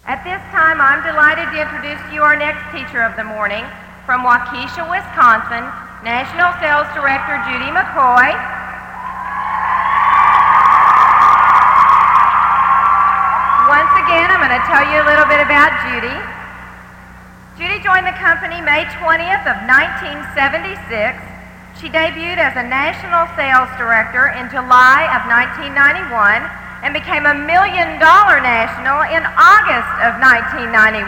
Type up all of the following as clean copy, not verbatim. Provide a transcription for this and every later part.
At this time, I'm delighted to introduce to you our next teacher of the morning from Waukesha, Wisconsin, National Sales Director Judy McCoy. Once again, I'm going to tell you a little bit about Judy. Judy joined the company May 20th of 1976. She debuted as a National Sales Director in July of 1991 and became a $1 million national in August of 1991.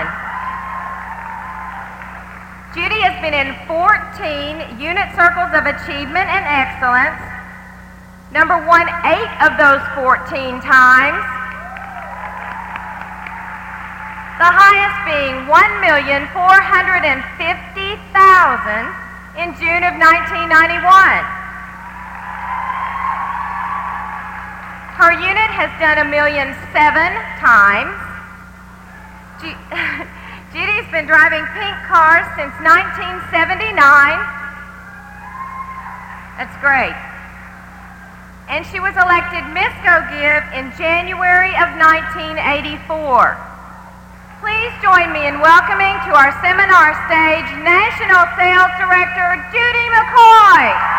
Judy has been in 14 unit circles of achievement and excellence, number 1 8 of those 14 times, the highest being $1,450,000 in June of 1991. Her unit has done $1,000,007 times. Judy's been driving pink cars since 1979. That's great. And she was elected Miss Go Give in January of 1984. Please join me in welcoming to our seminar stage National Sales Director Judy McCoy.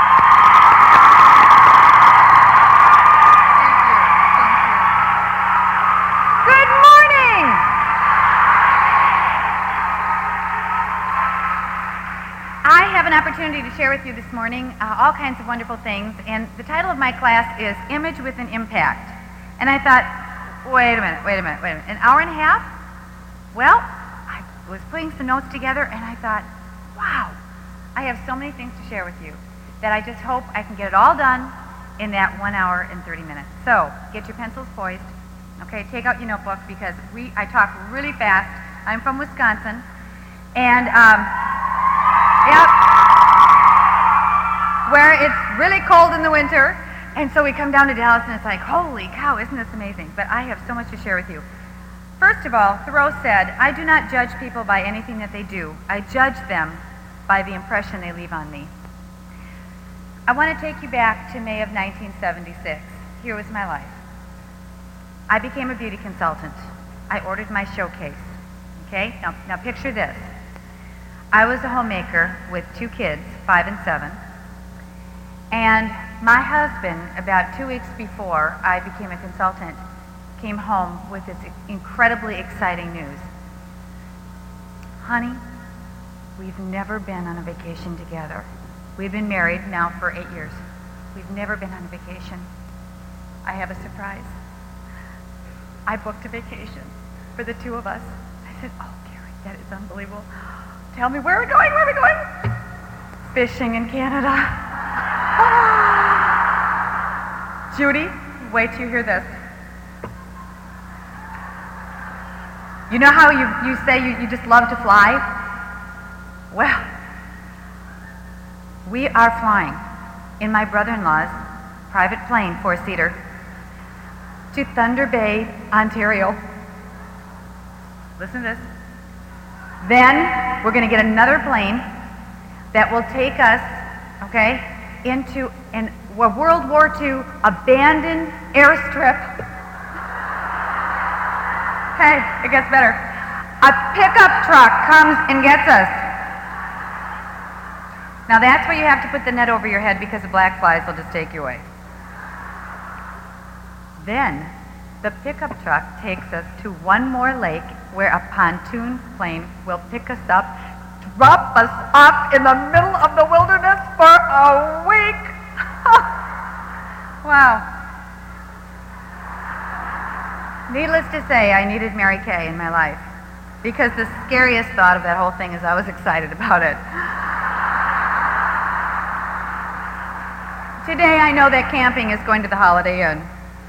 An opportunity to share with you this morning all kinds of wonderful things, and the title of my class is Image with an Impact. And I thought, wait a minute, an hour and a half? Well, I was putting some notes together and I thought, wow, I have so many things to share with you that I just hope I can get it all done in that 1 hour and 30 minutes. So get your pencils poised, okay, take out your notebook because I talk really fast. I'm from Wisconsin, and yep, where it's really cold in the winter, and so we come down to Dallas and it's like, holy cow, isn't this amazing? But I have so much to share with you. First of all, Thoreau said, I do not judge people by anything that they do. I judge them by the impression they leave on me. I want to take you back to May of 1976. Here was my life. I became a beauty consultant. I ordered my showcase. Okay, now picture this. I was a homemaker with 2 kids, 5 and 7. And my husband, about 2 weeks before I became a consultant, came home with this incredibly exciting news. Honey, we've never been on a vacation together. We've been married now for 8 years. We've never been on a vacation. I have a surprise. I booked a vacation for the 2 of us. I said, oh, Gary, that is unbelievable. Tell me, where are we going? Where are we going? Fishing in Canada. Ah. Judy, wait till you hear this. You know how you say you just love to fly? Well, we are flying in my brother-in-law's private plane, 4-seater, to Thunder Bay, Ontario. Listen to this. Then we're going to get another plane that will take us, okay, into a World War II abandoned airstrip. Hey, it gets better. A pickup truck comes and gets us. Now that's where you have to put the net over your head because the black flies will just take you away. Then the pickup truck takes us to one more lake where a pontoon plane will pick us up, drop us off in the middle of the wilderness for a week. Wow. Needless to say, I needed Mary Kay in my life because the scariest thought of that whole thing is I was excited about it. Today I know that camping is going to the Holiday Inn.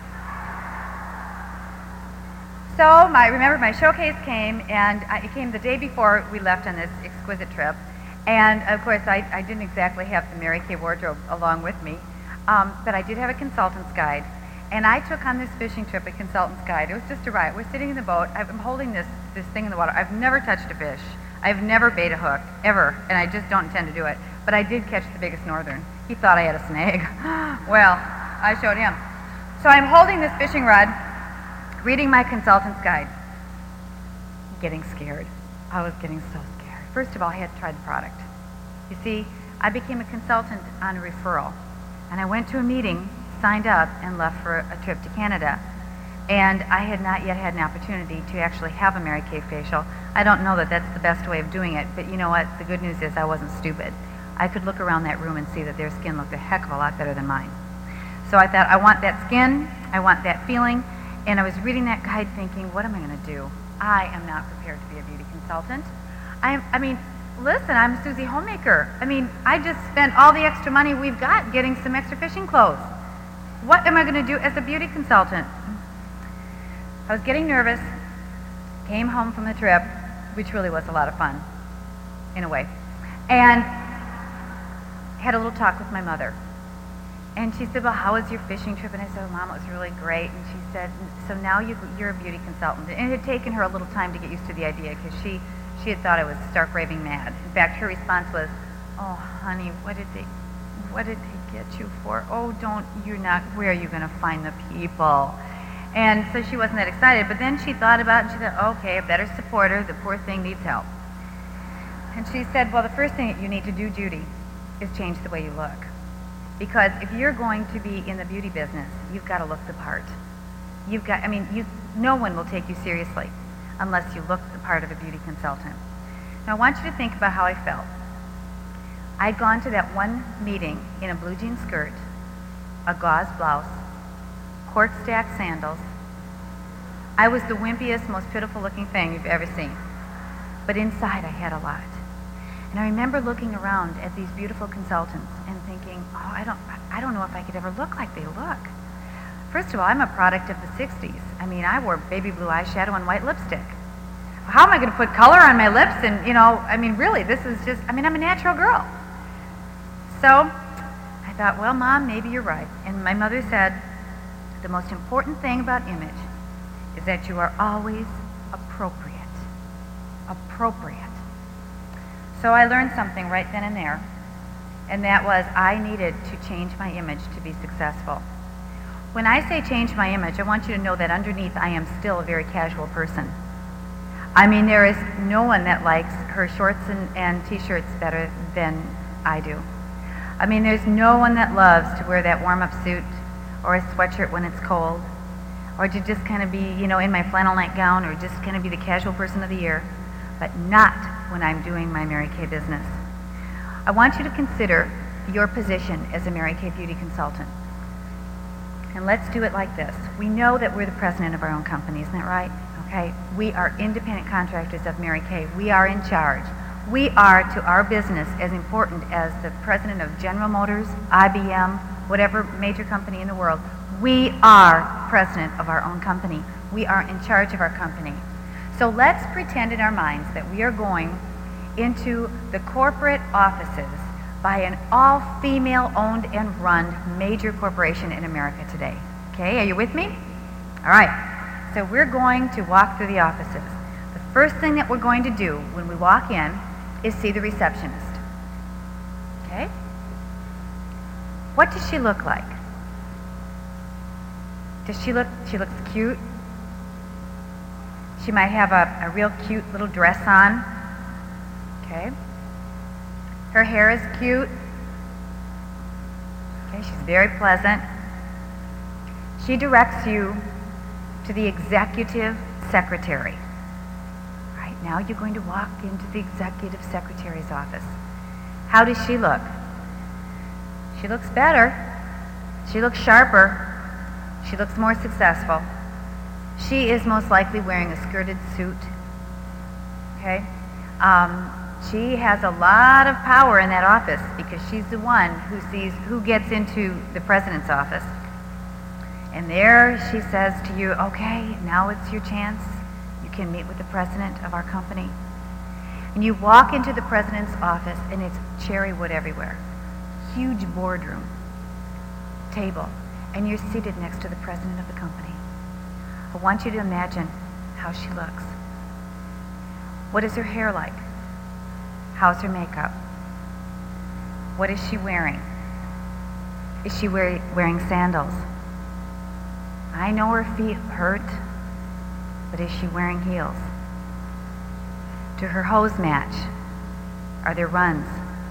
So remember my showcase came, and it came the day before we left on this exquisite trip. And of course I didn't exactly have the Mary Kay wardrobe along with me, but I did have a consultant's guide. And I took on this fishing trip a consultant's guide. It was just a riot. We're sitting in the boat. I'm holding this thing in the water. I've never touched a fish. I've never bait a hook, ever, and I just don't intend to do it. But I did catch the biggest northern. He thought I had a snag. Well, I showed him. So I'm holding this fishing rod, reading my consultant's guide. getting scared. I was getting so scared. First of all, I had to try the product. You see, I became a consultant on a referral, and I went to a meeting, signed up, and left for a trip to Canada. And I had not yet had an opportunity to actually have a Mary Kay facial. I don't know that that's the best way of doing it, but you know what? The good news is I wasn't stupid. I could look around that room and see that their skin looked a heck of a lot better than mine. So I thought, I want that skin, I want that feeling, and I was reading that guide thinking, what am I going to do? I am not prepared to be a beauty consultant. I mean, listen, I'm Susie Homemaker. I mean, I just spent all the extra money we've got getting some extra fishing clothes. What am I going to do as a beauty consultant? I was getting nervous, came home from the trip, which really was a lot of fun, in a way, and had a little talk with my mother. And she said, well, how was your fishing trip? And I said, oh, Mom, it was really great. And she said, so now you're a beauty consultant. And it had taken her a little time to get used to the idea because she had thought I was stark raving mad. In fact, her response was, oh, honey, what did they get you for? Oh, where are you going to find the people? And so she wasn't that excited. But then she thought about it and she thought, okay, I better support her. The poor thing needs help. And she said, well, the first thing that you need to do, Judy, is change the way you look. Because if you're going to be in the beauty business, you've got to look the part. No one will take you seriously unless you look the part of a beauty consultant. Now I want you to think about how I felt. I'd gone to that one meeting in a blue jean skirt, a gauze blouse, cork stack sandals. I was the wimpiest, most pitiful looking thing you've ever seen. But inside I had a lot. And I remember looking around at these beautiful consultants and thinking, oh, I don't know if I could ever look like they look. First of all, I'm a product of the 60s. I mean, I wore baby blue eyeshadow and white lipstick. How am I going to put color on my lips? And, really, this is just, I'm a natural girl. So I thought, well, Mom, maybe you're right. And my mother said, the most important thing about image is that you are always appropriate. Appropriate. So I learned something right then and there, and that was I needed to change my image to be successful. When I say change my image, I want you to know that underneath I am still a very casual person. There is no one that likes her shorts and t-shirts better than I do. There's no one that loves to wear that warm-up suit or a sweatshirt when it's cold, or to just kind of be, in my flannel nightgown, or just kind of be the casual person of the year, but not when I'm doing my Mary Kay business. I want you to consider your position as a Mary Kay beauty consultant. And let's do it like this. We know that we're the president of our own company, isn't that right? Okay? We are independent contractors of Mary Kay. We are in charge. We are to our business as important as the president of General Motors, IBM, whatever major company in the world. We are president of our own company. We are in charge of our company. So let's pretend in our minds that we are going into the corporate offices by an all-female owned and run major corporation in America today. Okay, are you with me? All right, so we're going to walk through the offices. The first thing that we're going to do when we walk in is see the receptionist. Okay? What does she look like? She looks cute. She might have a real cute little dress on. Okay? Her hair is cute. Okay, she's very pleasant. She directs you to the executive secretary. All right, now you're going to walk into the executive secretary's office. How does she look? She looks better. She looks sharper. She looks more successful. She is most likely wearing a skirted suit. Okay? She has a lot of power in that office because she's the one who sees who gets into the president's office. And there she says to you, okay, now it's your chance. You can meet with the president of our company. And you walk into the president's office and it's cherry wood everywhere. Huge boardroom table. And you're seated next to the president of the company. I want you to imagine how she looks. What is her hair like? How's her makeup? What is she wearing? Is she wearing sandals? I know her feet hurt, but is she wearing heels? Do her hose match? Are there runs?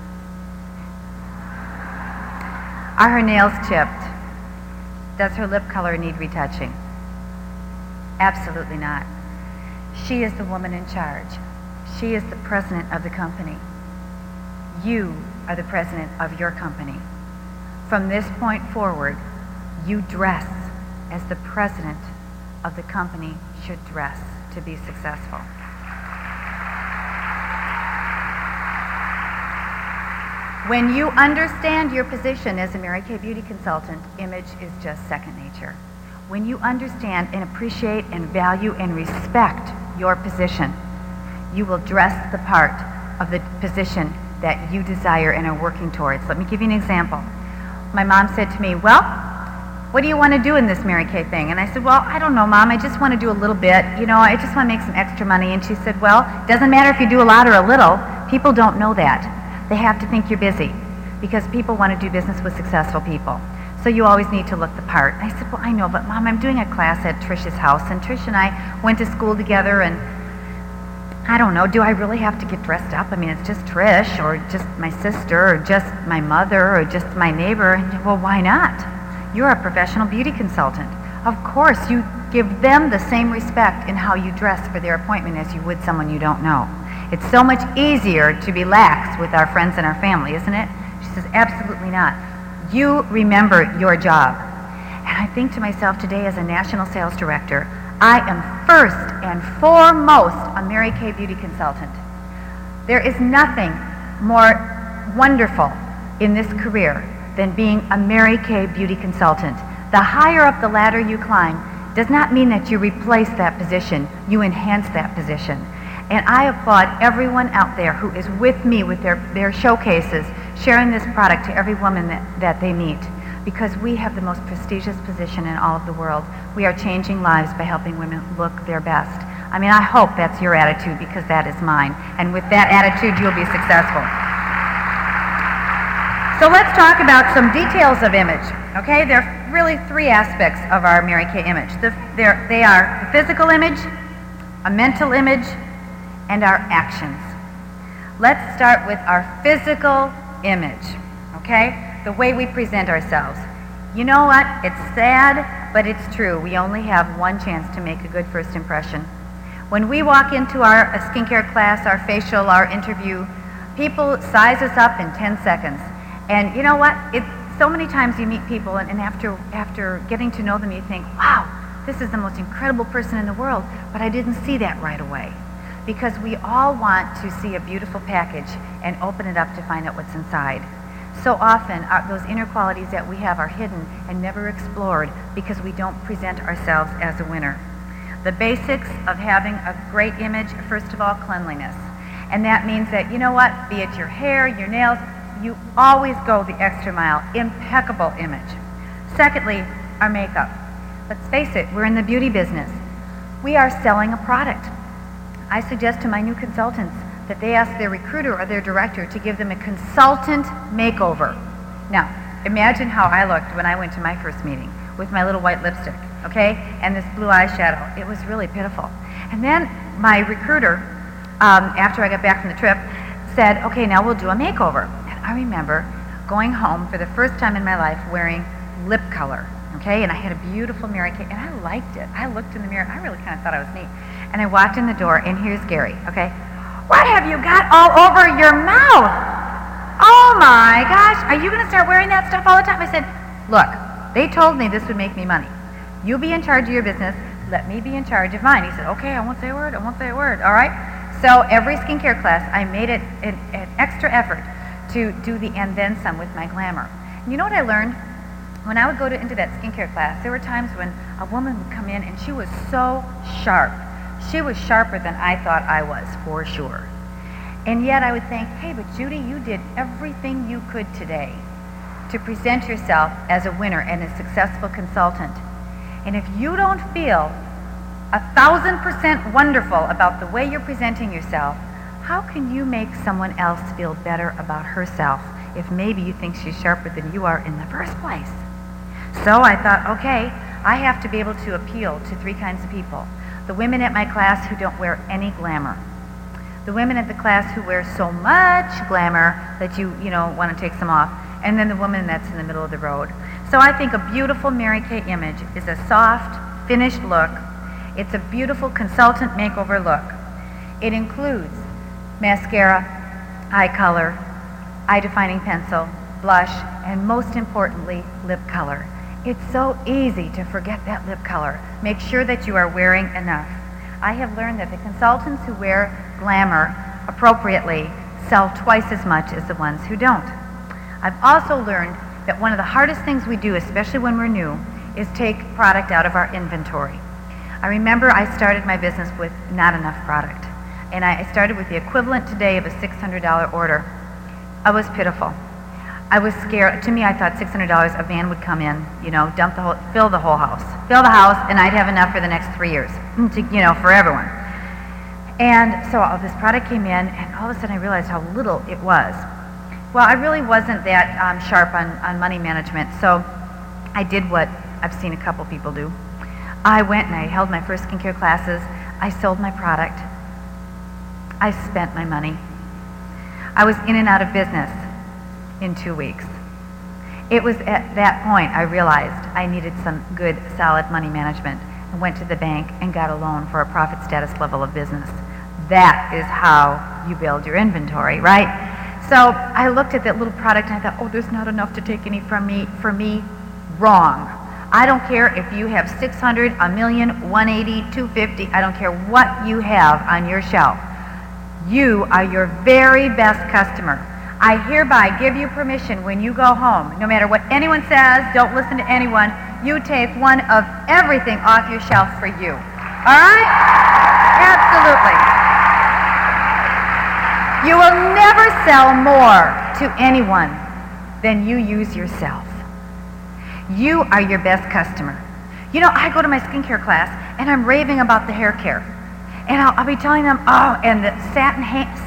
Are her nails chipped? Does her lip color need retouching? Absolutely not. She is the woman in charge. She is the president of the company. You are the president of your company. From this point forward, you dress as the president of the company should dress to be successful. When you understand your position as a Mary Kay Beauty Consultant, image is just second nature. When you understand and appreciate and value and respect your position, you will dress the part of the position that you desire and are working towards. Let me give you an example. My mom said to me, well, what do you want to do in this Mary Kay thing? And I said, well, I don't know, Mom. I just want to do a little bit. You know, I just want to make some extra money. And she said, well, it doesn't matter if you do a lot or a little. People don't know that. They have to think you're busy because people want to do business with successful people. So you always need to look the part. And I said, well, I know, but Mom, I'm doing a class at Trish's house, and Trish and I went to school together, and I don't know, do I really have to get dressed up? I mean, it's just Trish, or just my sister, or just my mother, or just my neighbor. And, well, why not? You're a professional beauty consultant. Of course, you give them the same respect in how you dress for their appointment as you would someone you don't know. It's so much easier to be lax with our friends and our family, isn't it? She says, absolutely not. You remember your job. And I think to myself today as a national sales director, I am first and foremost a Mary Kay Beauty Consultant. There is nothing more wonderful in this career than being a Mary Kay Beauty Consultant. The higher up the ladder you climb does not mean that you replace that position, you enhance that position. And I applaud everyone out there who is with me with their showcases, sharing this product to every woman that they meet, because we have the most prestigious position in all of the world. We are changing lives by helping women look their best. I mean, I hope that's your attitude, because that is mine. And with that attitude, you'll be successful. So let's talk about some details of image, okay? There are really three aspects of our Mary Kay image. They are the physical image, a mental image, and our actions. Let's start with our physical image, okay? The way we present ourselves. You know what? It's sad, but it's true. We only have one chance to make a good first impression. When we walk into our skincare class, our facial, our interview, people size us up in 10 seconds. And you know what? So many times you meet people, and after getting to know them, you think, wow, this is the most incredible person in the world, but I didn't see that right away. Because we all want to see a beautiful package and open it up to find out what's inside. So often, those inner qualities that we have are hidden and never explored because we don't present ourselves as a winner. The basics of having a great image, first of all, cleanliness. And that means that, you know what, be it your hair, your nails, you always go the extra mile. Impeccable image. Secondly, our makeup. Let's face it, we're in the beauty business. We are selling a product. I suggest to my new consultants that they ask their recruiter or their director to give them a consultant makeover. Now, imagine how I looked when I went to my first meeting with my little white lipstick, okay, and this blue eyeshadow. It was really pitiful. And then my recruiter, after I got back from the trip, said, okay, now we'll do a makeover. And I remember going home for the first time in my life wearing lip color, okay, and I had a beautiful Mary Kay, and I liked it. I looked in the mirror, and I really kind of thought I was neat. And I walked in the door, and here's Gary, okay? What have you got all over your mouth? Oh my gosh, are you going to start wearing that stuff all the time? I said, look, they told me this would make me money. You be in charge of your business, let me be in charge of mine. He said, okay, I won't say a word, I won't say a word, all right? So every skincare class, I made it an extra effort to do the and then some with my glamour. And you know what I learned? When I would go into that skincare class, there were times when a woman would come in and she was so sharp. She was sharper than I thought I was, for sure. And yet I would think, hey, but Judy, you did everything you could today to present yourself as a winner and a successful consultant. And if you don't feel 1,000% wonderful about the way you're presenting yourself, how can you make someone else feel better about herself if maybe you think she's sharper than you are in the first place? So I thought, okay, I have to be able to appeal to three kinds of people. The women at my class who don't wear any glamour. the women at the class who wear so much glamour that you want to take some off, and then the woman that's in the middle of the road. So I think a beautiful Mary Kay image is a soft, finished look. It's a beautiful consultant makeover look. It includes mascara, eye color, eye-defining pencil, blush, and most importantly, lip color. It's so easy to forget that lip color. Make sure that you are wearing enough. I have learned that the consultants who wear glamour appropriately sell twice as much as the ones who don't. I've also learned that one of the hardest things we do, especially when we're new, is take product out of our inventory. I remember I started my business with not enough product, and I started with the equivalent today of a $600 order. I was pitiful. I was scared. To me, I thought $600, a van would come in, fill the whole house, and I'd have enough for the next 3 years, for everyone. And so all this product came in, and all of a sudden I realized how little it was. Well, I really wasn't that sharp on money management, so I did what I've seen a couple people do. I went and I held my first skincare classes. I sold my product. I spent my money. I was in and out of business in 2 weeks. It was at that point I realized I needed some good, solid money management and went to the bank and got a loan for a profit status level of business. That is how you build your inventory, right? So I looked at that little product and I thought, oh, there's not enough to take any from me. For me, wrong. I don't care if you have 600, a million, 180, 250. I don't care what you have on your shelf. You are your very best customer. I hereby give you permission when you go home, no matter what anyone says, don't listen to anyone, you take one of everything off your shelf for you. All right? Absolutely. You will never sell more to anyone than you use yourself. You are your best customer. I go to my skincare class and I'm raving about the hair care. And I'll be telling them, oh, and the satin hands,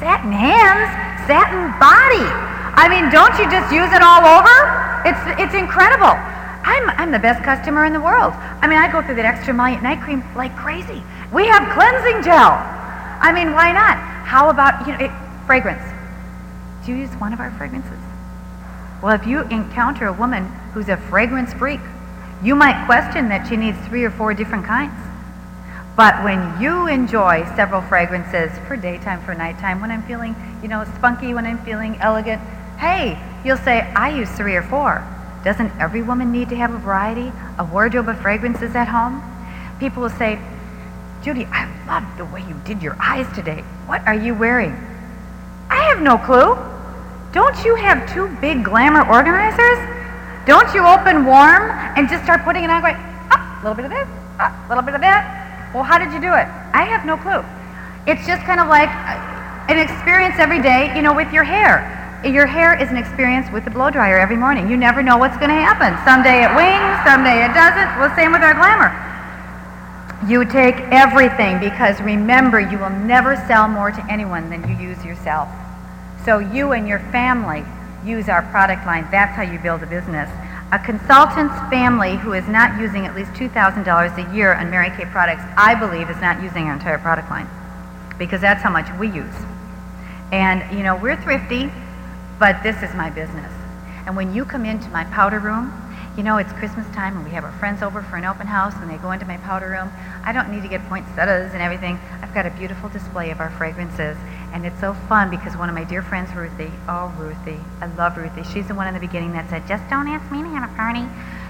satin body. I mean, don't you just use it all over? It's incredible. I'm the best customer in the world. I mean, I go through that extra Maliant night cream like crazy. We have cleansing gel. I mean, why not? How about, fragrance? Do you use one of our fragrances? Well, if you encounter a woman who's a fragrance freak, you might question that she needs 3 or 4 different kinds. But when you enjoy several fragrances for daytime, for nighttime, when I'm feeling, spunky, when I'm feeling elegant, hey, you'll say, I use 3 or 4. Doesn't every woman need to have a variety, a wardrobe of fragrances at home? People will say, Judy, I love the way you did your eyes today. What are you wearing? I have no clue. Don't you have 2 big glamour organizers? Don't you open warm and just start putting it on going, a little bit of this, a little bit of that? Well, how did you do it? I have no clue. It's just kind of like an experience every day, with your hair. Your hair is an experience with the blow dryer every morning. You never know what's going to happen. Someday it wings, someday it doesn't. Well, same with our glamour. You take everything because remember, you will never sell more to anyone than you use yourself. So you and your family use our product line. That's how you build a business. A consultant's family who is not using at least $2,000 a year on Mary Kay products, I believe, is not using our entire product line because that's how much we use. And, we're thrifty, but this is my business. And when you come into my powder room, it's Christmas time and we have our friends over for an open house and they go into my powder room. I don't need to get poinsettias and everything. I've got a beautiful display of our fragrances. And it's so fun because one of my dear friends, Ruthie, oh, Ruthie, I love Ruthie. She's the one in the beginning that said, just don't ask me to have a party.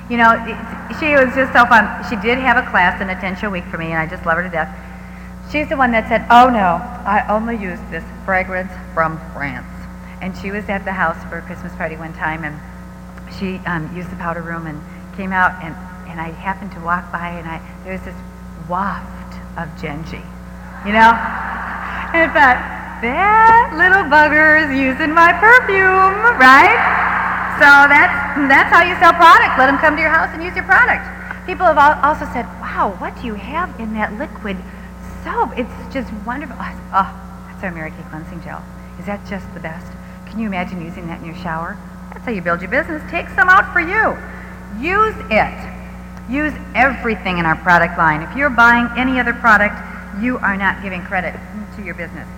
She was just so fun. She did have a class, an Attention week for me, and I just love her to death. She's the one that said, oh no, I only use this fragrance from France. And she was at the house for a Christmas party one time, and she used the powder room and came out, and I happened to walk by, and there was this waft of Genji, And I thought, that little bugger is using my perfume, right? So that's how you sell product. Let them come to your house and use your product. People have also said, wow, what do you have in that liquid soap? It's just wonderful. Oh, that's our Mary Kay cleansing gel. Is that just the best? Can you imagine using that in your shower? That's how you build your business. Take some out for you. Use it. Use everything in our product line. If you're buying any other product, you are not giving credit to your business.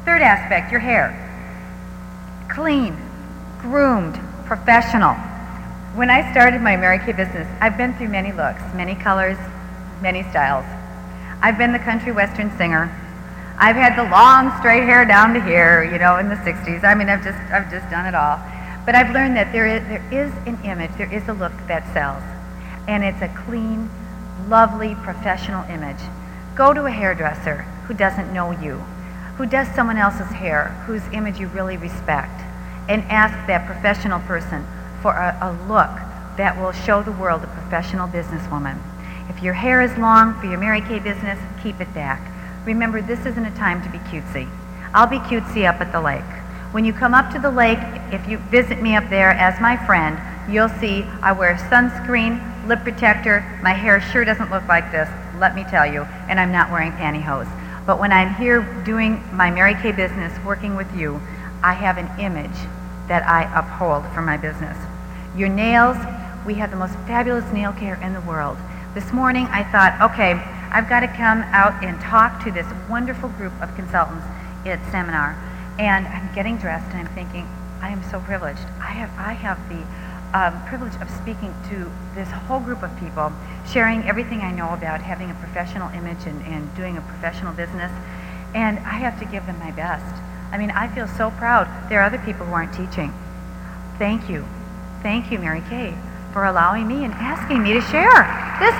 Third aspect, your hair. Clean, groomed, professional. When I started my Mary Kay business, I've been through many looks, many colors, many styles. I've been the country western singer. I've had the long straight hair down to here, in the 60s. I mean, I've just done it all. But I've learned that there is an image, there is a look that sells. And it's a clean, lovely, professional image. Go to a hairdresser who doesn't know you, who does someone else's hair, whose image you really respect, and ask that professional person for a look that will show the world a professional businesswoman. If your hair is long for your Mary Kay business, keep it back. Remember, this isn't a time to be cutesy. I'll be cutesy up at the lake. When you come up to the lake, if you visit me up there as my friend, you'll see I wear sunscreen, lip protector. My hair sure doesn't look like this, let me tell you, and I'm not wearing pantyhose. But when I'm here doing my Mary Kay business, working with you, I have an image that I uphold for my business. Your nails, we have the most fabulous nail care in the world. This morning I thought, okay, I've got to come out and talk to this wonderful group of consultants at seminar. And I'm getting dressed and I'm thinking, I am so privileged. I have the privilege of speaking to this whole group of people, sharing everything I know about having a professional image and doing a professional business. And I have to give them my best. I mean, I feel so proud. There are other people who aren't teaching. Thank you. Thank you, Mary Kay, for allowing me and asking me to share. This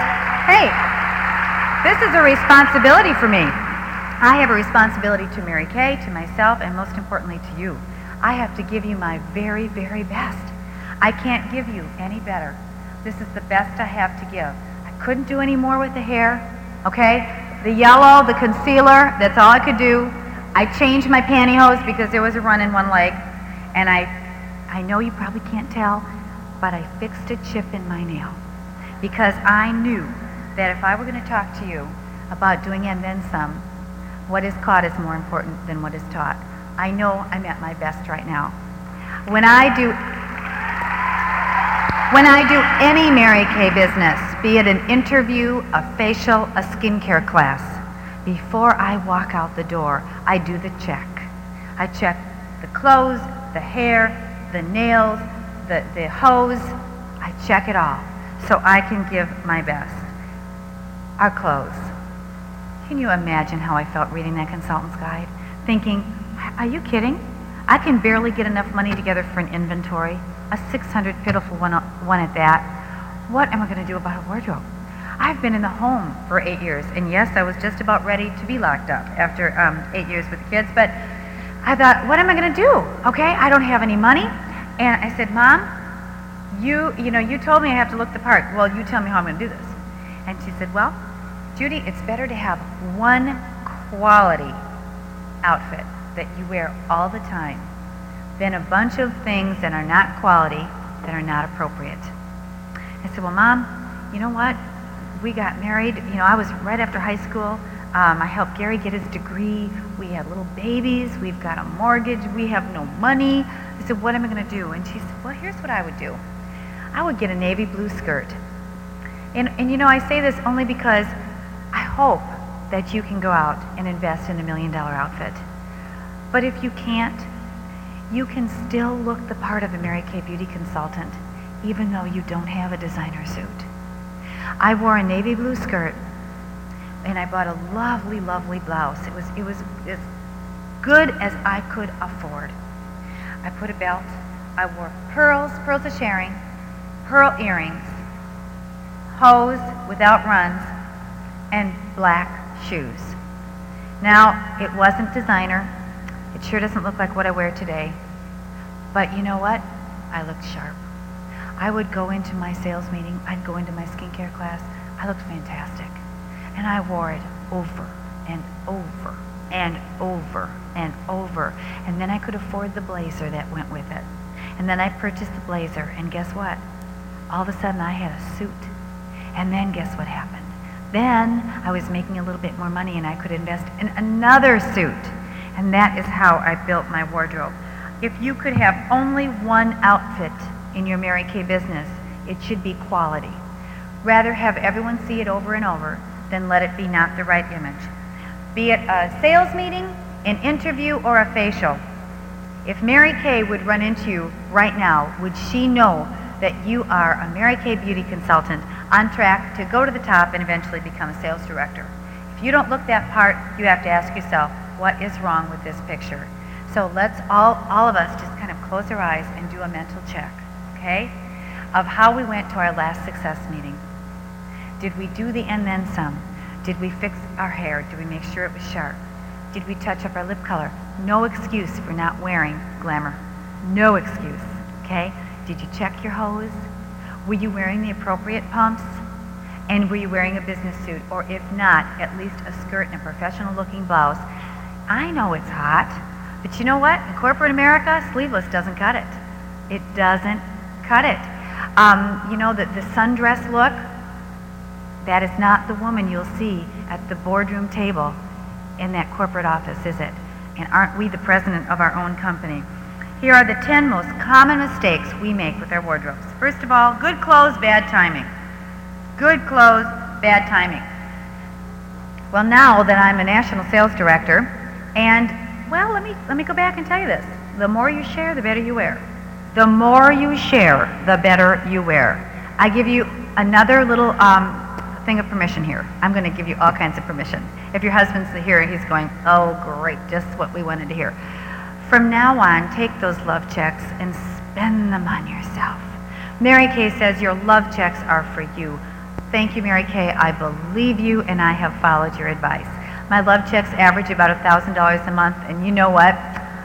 is a responsibility for me. I have a responsibility to Mary Kay, to myself, and most importantly to you. I have to give you my very, very best. I can't give you any better. This is the best I have to give. I couldn't do any more with the hair, okay? The yellow, the concealer, that's all I could do. I changed my pantyhose because there was a run in one leg, and I know you probably can't tell, but I fixed a chip in my nail because I knew that if I were going to talk to you about doing and then some, what is caught is more important than what is taught. I know I'm at my best right now. When I do any Mary Kay business, be it an interview, a facial, a skincare class, before I walk out the door, I do the check. I check the clothes, the hair, the nails, the hose. I check it all so I can give my best. Our clothes. Can you imagine how I felt reading that consultant's guide? Thinking, are you kidding? I can barely get enough money together for an inventory, a 600 pitiful one at that. What am I going to do about a wardrobe? I've been in the home for 8 years, and yes, I was just about ready to be locked up after 8 years with the kids, but I thought, what am I going to do? Okay, I don't have any money. And I said, Mom, you told me I have to look the part. Well, you tell me how I'm going to do this. And she said, well, Judy, it's better to have one quality outfit that you wear all the time than a bunch of things that are not quality, that are not appropriate. I said, well, Mom, you know what? We got married. I was right after high school. I helped Gary get his degree. We had little babies. We've got a mortgage. We have no money. I said, what am I going to do? And she said, well, here's what I would do. I would get a navy blue skirt. And I say this only because I hope that you can go out and invest in $1 million outfit. But if you can't, you can still look the part of a Mary Kay beauty consultant, even though you don't have a designer suit. I wore a navy blue skirt, and I bought a lovely, lovely blouse. It was as good as I could afford. I put a belt. I wore pearls of sharing, pearl earrings, hose without runs, and black shoes. Now, it wasn't designer. It sure doesn't look like what I wear today. But you know what? I looked sharp. I would go into my sales meeting. I'd go into my skincare class. I looked fantastic. And I wore it over and over and over and over. And then I could afford the blazer that went with it. And then I purchased the blazer. And guess what? All of a sudden I had a suit. And then guess what happened? Then I was making a little bit more money and I could invest in another suit. And that is how I built my wardrobe. If you could have only one outfit in your Mary Kay business, it should be quality. Rather have everyone see it over and over than let it be not the right image. Be it a sales meeting, an interview or a facial. If Mary Kay would run into you right now, would she know that you are a Mary Kay beauty consultant on track to go to the top and eventually become a sales director? If you don't look that part, you have to ask yourself, what is wrong with this picture? So let's all of us just kind of close our eyes and do a mental check, okay, of how we went to our last success meeting. Did we do the and then some? Did we fix our hair? Did we make sure it was sharp? Did we touch up our lip color? No excuse for not wearing glamour. No excuse, okay? Did you check your hose? Were you wearing the appropriate pumps? And were you wearing a business suit? Or if not, at least a skirt and a professional looking blouse. I know it's hot, but you know what? In corporate America, sleeveless doesn't cut it. It doesn't cut it. You know, the sundress look, that is not the woman you'll see at the boardroom table in that corporate office, is it? And aren't we the president of our own company? Here are the 10 most common mistakes we make with our wardrobes. First of all, good clothes, bad timing. Good clothes, bad timing. Well, now that I'm a national sales director, and, well, let me go back and tell you this. The more you share, the better you wear. The more you share, the better you wear. I give you another little thing of permission here. I'm going to give you all kinds of permission. If your husband's here, he's going, oh, great, just what we wanted to hear. From now on, take those love checks and spend them on yourself. Mary Kay says your love checks are for you. Thank you, Mary Kay. I believe you, and I have followed your advice. My love checks average about $1,000 a month, and you know what?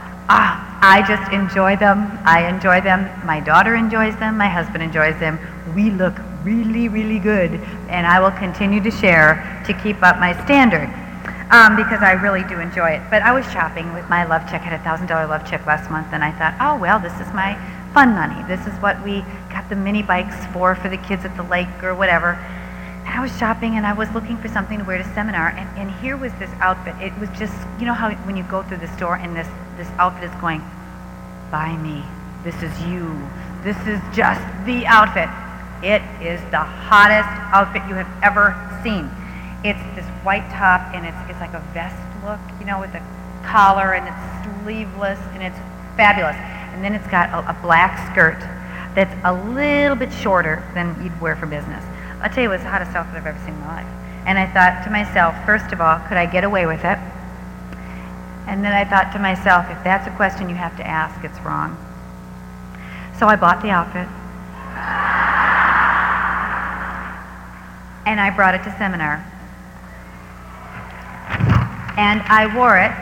I just enjoy them. I enjoy them. My daughter enjoys them. My husband enjoys them. We look really, really good, and I will continue to share to keep up my standard because I really do enjoy it. But I was shopping with my love check. I had a $1,000 love check last month, and I thought, oh, well, this is my fun money. This is what we got the mini bikes for the kids at the lake or whatever. And I was shopping, and I was looking for something to wear to seminar, and here was this outfit. It was just, you know how when you go through the store and this outfit is going, buy me. This is you. This is just the outfit. It is the hottest outfit you have ever seen. It's this white top, and it's like a vest look, you know, with a collar, and it's sleeveless, and it's fabulous. And then it's got a black skirt that's a little bit shorter than you'd wear for business. I'll tell you, it was the hottest outfit I've ever seen in my life. And I thought to myself, first of all, could I get away with it? And then I thought to myself, if that's a question you have to ask, it's wrong. So I bought the outfit. And I brought it to seminar. And I wore it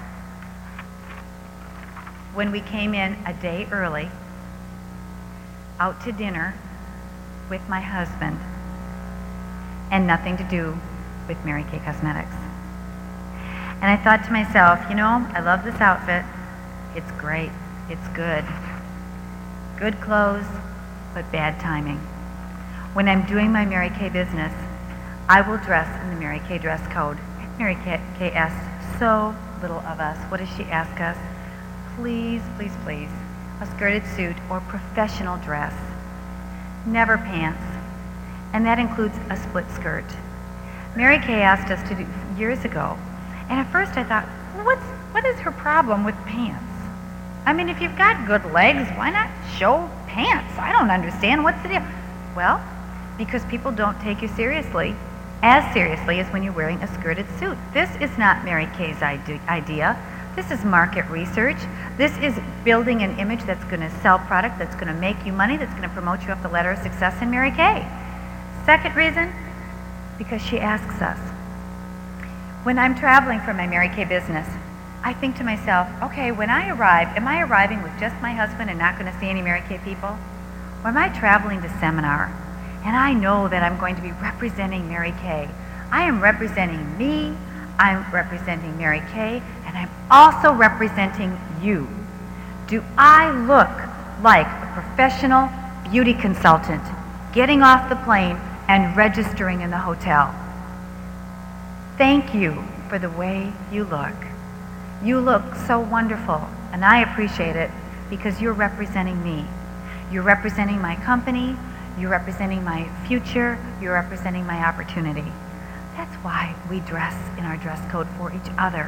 when we came in a day early out to dinner with my husband, and nothing to do with Mary Kay Cosmetics. And I thought to myself, you know, I love this outfit. It's great. It's good. Good clothes, but bad timing. When I'm doing my Mary Kay business, I will dress in the Mary Kay dress code. Mary Kay asks so little of us. What does she ask us? Please, please, please, a skirted suit or professional dress. Never pants. And that includes a split skirt. Mary Kay asked us to do years ago. And at first I thought, what is her problem with pants? I mean, if you've got good legs, why not show pants? I don't understand. What's the deal? Well, because people don't take you seriously, as seriously as when you're wearing a skirted suit. This is not Mary Kay's idea. This is market research. This is building an image that's going to sell product, that's going to make you money, that's going to promote you up the ladder of success in Mary Kay. Second reason, because she asks us. When I'm traveling for my Mary Kay business, I think to myself, okay, when I arrive, am I arriving with just my husband and not going to see any Mary Kay people? Or am I traveling to seminar and I know that I'm going to be representing Mary Kay? I am representing me, I'm representing Mary Kay, and I'm also representing you. Do I look like a professional beauty consultant getting off the plane and registering in the hotel? Thank you for the way you look. You look so wonderful, and I appreciate it because you're representing me. You're representing my company, you're representing my future, you're representing my opportunity. That's why we dress in our dress code for each other,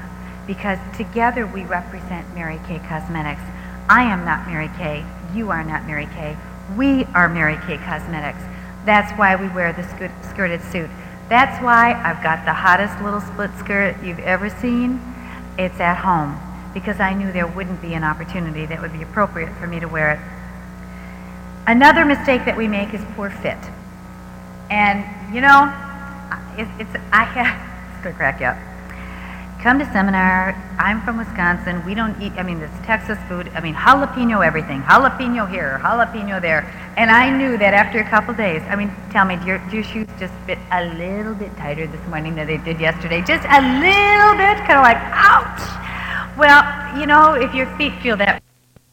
because together we represent Mary Kay Cosmetics. I am not Mary Kay. You are not Mary Kay. We are Mary Kay Cosmetics. That's why we wear the skirted suit. That's why I've got the hottest little split skirt you've ever seen. It's at home, because I knew there wouldn't be an opportunity that would be appropriate for me to wear it. Another mistake that we make is poor fit. And, you know, it's going to crack you up. Come to seminar. I'm from Wisconsin. We don't eat, this Texas food. Jalapeno everything. Jalapeno here, jalapeno there. And I knew that after a couple days, tell me, do your shoes just fit a little bit tighter this morning than they did yesterday? Just a little bit? Kind of like, ouch! Well, you know, if your feet feel that.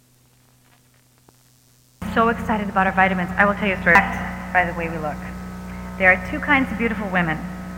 So excited about our vitamins. I will tell you a story by the way we look. There are two kinds of beautiful women.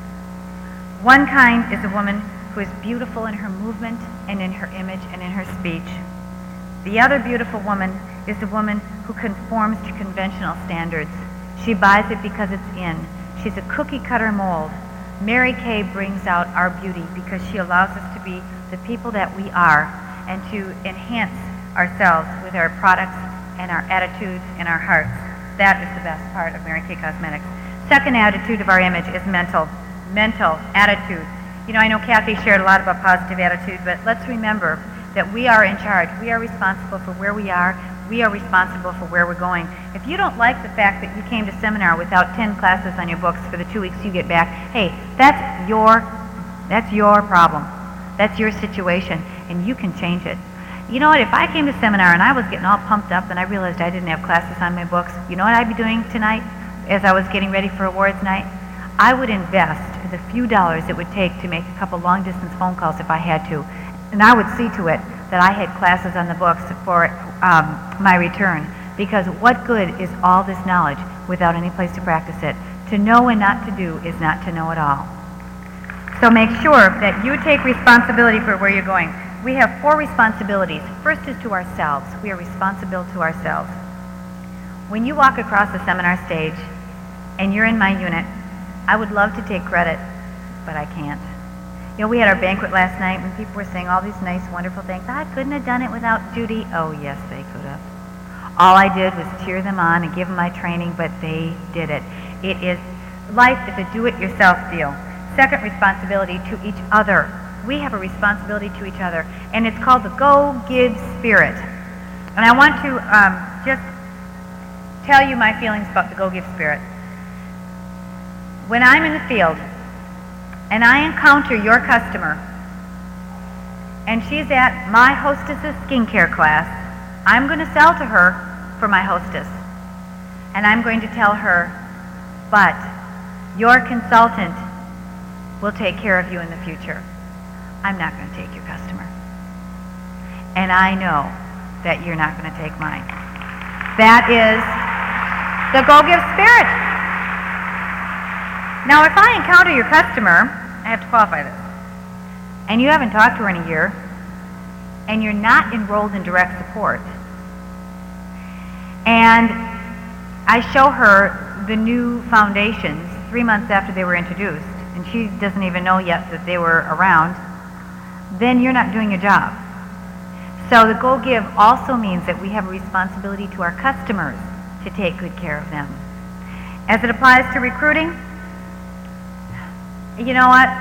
One kind is a woman who is beautiful in her movement and in her image and in her speech. The other beautiful woman is the woman who conforms to conventional standards. She buys it because it's in. She's a cookie cutter mold. Mary Kay brings out our beauty because she allows us to be the people that we are and to enhance ourselves with our products and our attitudes and our hearts. That is the best part of Mary Kay Cosmetics. Second attitude of our image is mental attitude. You know, I know Kathy shared a lot about positive attitude, but let's remember that we are in charge. We are responsible for where we are. We are responsible for where we're going. If you don't like the fact that you came to seminar without 10 classes on your books for the 2 weeks you get back, hey, that's your problem. That's your situation, and you can change it. You know what, if I came to seminar and I was getting all pumped up and I realized I didn't have classes on my books, you know what I'd be doing tonight as I was getting ready for awards night? I would invest the few dollars it would take to make a couple long-distance phone calls if I had to. And I would see to it that I had classes on the books for my return. Because what good is all this knowledge without any place to practice it? To know and not to do is not to know at all. So make sure that you take responsibility for where you're going. We have 4 responsibilities. First is to ourselves. We are responsible to ourselves. When you walk across the seminar stage and you're in my unit, I would love to take credit, but I can't. You know, we had our banquet last night and people were saying all these nice, wonderful things. I couldn't have done it without Judy. Oh, yes, they could have. All I did was cheer them on and give them my training, but they did it. Life is a do-it-yourself deal. Second responsibility, to each other. We have a responsibility to each other, and it's called the Go Give Spirit. And I want to just tell you my feelings about the Go Give Spirit. When I'm in the field and I encounter your customer and she's at my hostess's skincare class, I'm going to sell to her for my hostess. And I'm going to tell her, but your consultant will take care of you in the future. I'm not going to take your customer. And I know that you're not going to take mine. That is the Go Give Spirit. Now, if I encounter your customer, I have to qualify this, and you haven't talked to her in a year, and you're not enrolled in direct support, and I show her the new foundations 3 months after they were introduced, and she doesn't even know yet that they were around, then you're not doing your job. So the Go Give also means that we have a responsibility to our customers to take good care of them. As it applies to recruiting, you know what?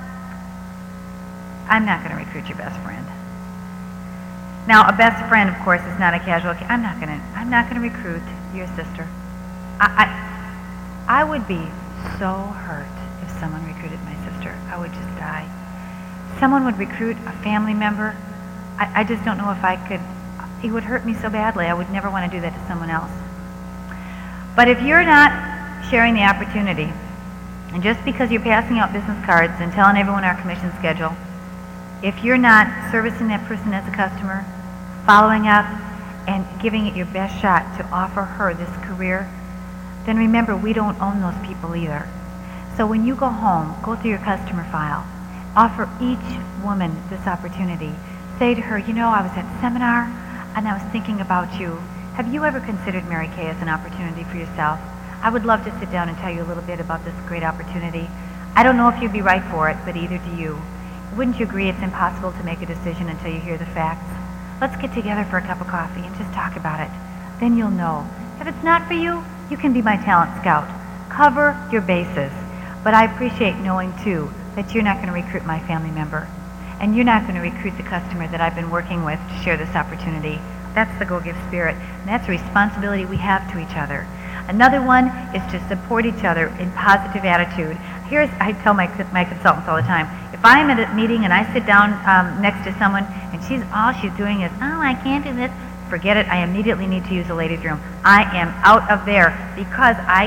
I'm not going to recruit your best friend. Now, a best friend, of course, is not a casual. I'm not going to recruit your sister. I would be so hurt if someone recruited my sister. I would just die. Someone would recruit a family member. I just don't know if I could. It would hurt me so badly. I would never want to do that to someone else. But if you're not sharing the opportunity, and just because you're passing out business cards and telling everyone our commission schedule, if you're not servicing that person as a customer, following up, and giving it your best shot to offer her this career, then remember, we don't own those people either. So when you go home, go through your customer file, offer each woman this opportunity. Say to her, you know, I was at seminar and I was thinking about you. Have you ever considered Mary Kay as an opportunity for yourself? I would love to sit down and tell you a little bit about this great opportunity. I don't know if you'd be right for it, but either do you. wouldn't you agree it's impossible to make a decision until you hear the facts? Let's get together for a cup of coffee and just talk about it. Then you'll know. If it's not for you, you can be my talent scout. Cover your bases. But I appreciate knowing, too, that you're not going to recruit my family member. And you're not going to recruit the customer that I've been working with to share this opportunity. That's the Go Give spirit. And that's a responsibility we have to each other. Another one is to support each other in positive attitude. I tell my consultants all the time, if I'm at a meeting and I sit down next to someone and all she's doing is, oh, I can't do this, forget it. I immediately need to use the ladies' room. I am out of there because I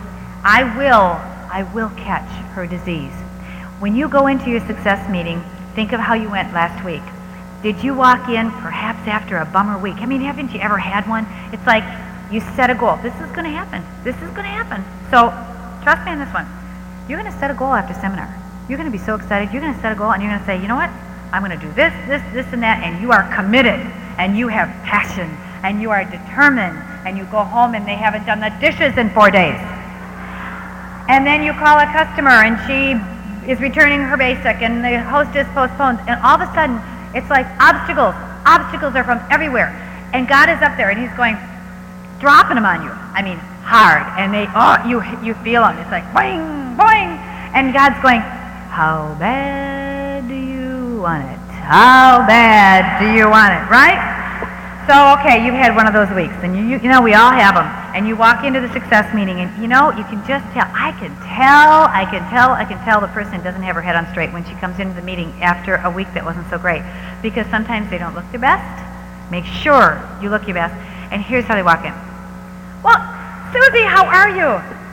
will catch her disease. When you go into your success meeting, think of how you went last week. Did you walk in perhaps after a bummer week? I mean, haven't you ever had one? It's like you set a goal. This is going to happen. This is going to happen. So trust me on this one. You're going to set a goal after seminar. You're going to be so excited. You're going to set a goal and you're going to say, you know what? I'm going to do this, and that, and you are committed, and you have passion, and you are determined, and you go home and they haven't done the dishes in 4 days. And then you call a customer and she is returning her basic and the hostess postpones, and all of a sudden it's like obstacles. Obstacles are from everywhere. And God is up there and he's going, dropping them on you. I mean, hard. And you feel them. It's like boing, boing. And God's going, how bad do you want it? How bad do you want it, right? So, okay, you've had one of those weeks, and you know, we all have them. And you walk into the success meeting, and you know, you can just tell. I can tell the person doesn't have her head on straight when she comes into the meeting after a week that wasn't so great, because sometimes they don't look their best. Make sure you look your best. And here's how they walk in. Well, Susie, how are you?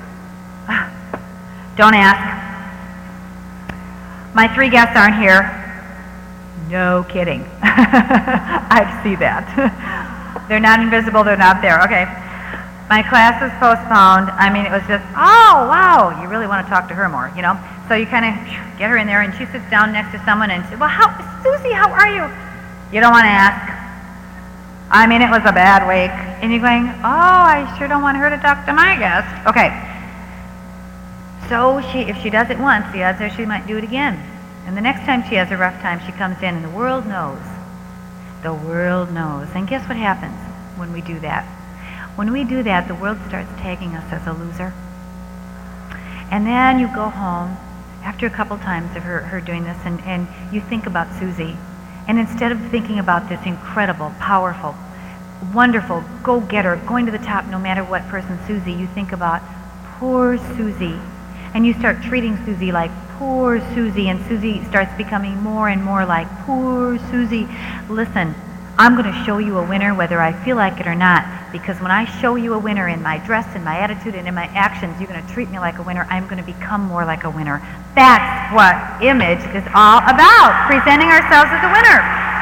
Don't ask. My 3 guests aren't here. No kidding. I see that. They're not invisible, they're not there. Okay. My class is postponed. I mean, it was just, oh, wow, you really want to talk to her more, you know? So you kind of get her in there, and she sits down next to someone and says, well, Susie, how are you? You don't want to ask. I mean, it was a bad week. And you're going, oh, I sure don't want her to talk to my guest. Okay. So if she does it once, the odds are she might do it again. And the next time she has a rough time, she comes in and the world knows. The world knows. And guess what happens when we do that? When we do that, the world starts tagging us as a loser. And then you go home after a couple times of her doing this, and you think about Susie. And instead of thinking about this incredible, powerful, wonderful, go-getter, going to the top no matter what person, Susie, you think about poor Susie. And you start treating Susie like poor Susie, and Susie starts becoming more and more like poor Susie. Listen, I'm going to show you a winner whether I feel like it or not, because when I show you a winner in my dress, in my attitude, and in my actions, you're going to treat me like a winner. I'm going to become more like a winner. That's what image is all about, presenting ourselves as a winner.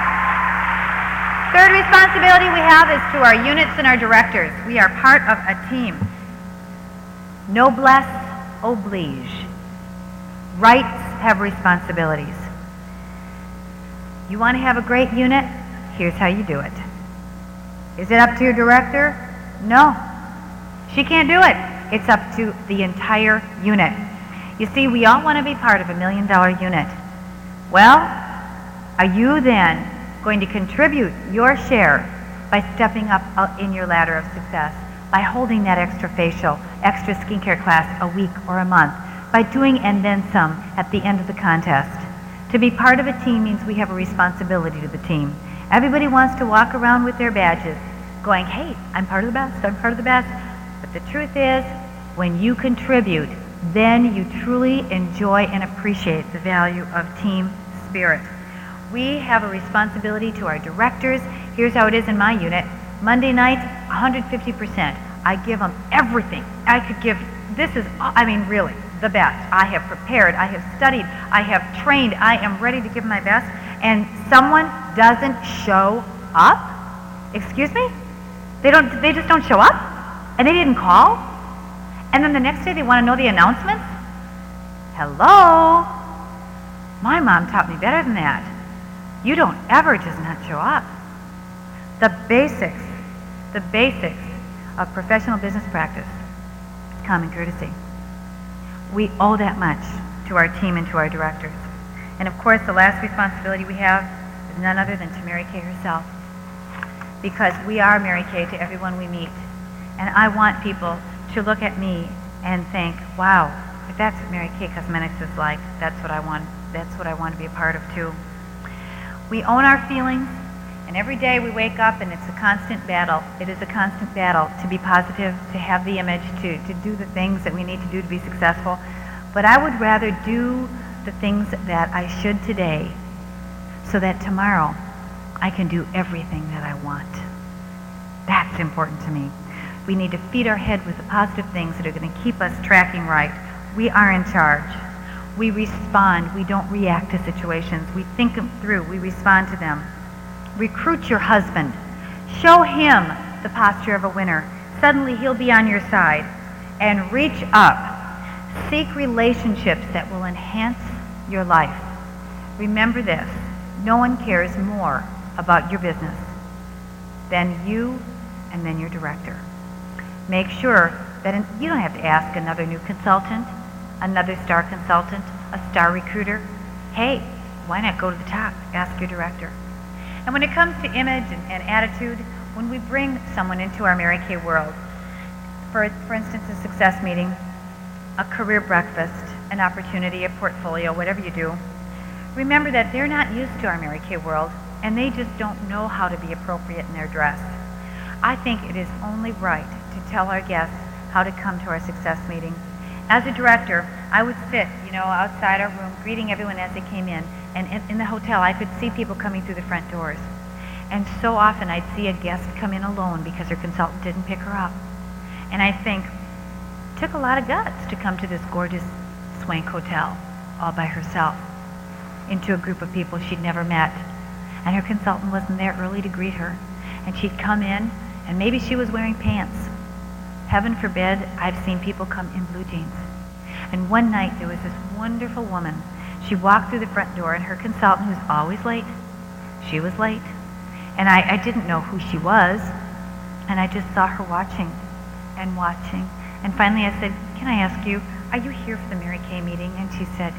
Third responsibility we have is to our units and our directors. We are part of a team. Noblesse oblige. Rights have responsibilities. You want to have a great unit? Here's how you do it. Is it up to your director? No. She can't do it. It's up to the entire unit. You see, we all want to be part of $1 million unit. Well, are you then going to contribute your share by stepping up in your ladder of success, by holding that extra facial, extra skincare class a week or a month, by doing and then some at the end of the contest? To be part of a team means we have a responsibility to the team. Everybody wants to walk around with their badges going, hey, I'm part of the best, I'm part of the best. But the truth is, when you contribute, then you truly enjoy and appreciate the value of team spirit. We have a responsibility to our directors. Here's how it is in my unit. Monday nights, 150%. I give them everything. I could give, really, the best. I have prepared, I have studied, I have trained, I am ready to give my best, and someone doesn't show up? Excuse me? They just don't show up? And they didn't call? And then the next day they want to know the announcements? Hello? My mom taught me better than that. You don't ever just not show up. The basics of professional business practice, common courtesy. We owe that much to our team and to our directors. And of course, the last responsibility we have is none other than to Mary Kay herself. Because we are Mary Kay to everyone we meet. And I want people to look at me and think, wow, if that's what Mary Kay Cosmetics is like, that's what I want to be a part of too. We own our feelings, and every day we wake up and it's a constant battle. It is a constant battle to be positive, to have the image, to do the things that we need to do to be successful. But I would rather do the things that I should today so that tomorrow I can do everything that I want. That's important to me. We need to feed our head with the positive things that are going to keep us tracking right. We are in charge. We respond. We don't react to situations. We think them through. We respond to them. Recruit your husband. Show him the posture of a winner. Suddenly he'll be on your side. And reach up. Seek relationships that will enhance your life. Remember this. No one cares more about your business than you and then your director. Make sure that you don't have to ask another new consultant, another star consultant, a star recruiter. Hey, why not go to the top? Ask your director. And when it comes to image and attitude, when we bring someone into our Mary Kay world, for instance, a success meeting, a career breakfast, an opportunity, a portfolio, whatever you do, remember that they're not used to our Mary Kay world, and they just don't know how to be appropriate in their dress. I think it is only right to tell our guests how to come to our success meeting. As a director, I would sit, outside our room, greeting everyone as they came in, and in the hotel, I could see people coming through the front doors. And so often, I'd see a guest come in alone because her consultant didn't pick her up. And I think, it took a lot of guts to come to this gorgeous swank hotel all by herself into a group of people she'd never met. And her consultant wasn't there early to greet her. And she'd come in, and maybe she was wearing pants. Heaven forbid, I've seen people come in blue jeans. And one night, there was this wonderful woman. She walked through the front door, and her consultant, who's always late, she was late. And I didn't know who she was, and I just saw her watching and watching. And finally, I said, can I ask you, are you here for the Mary Kay meeting? And she said,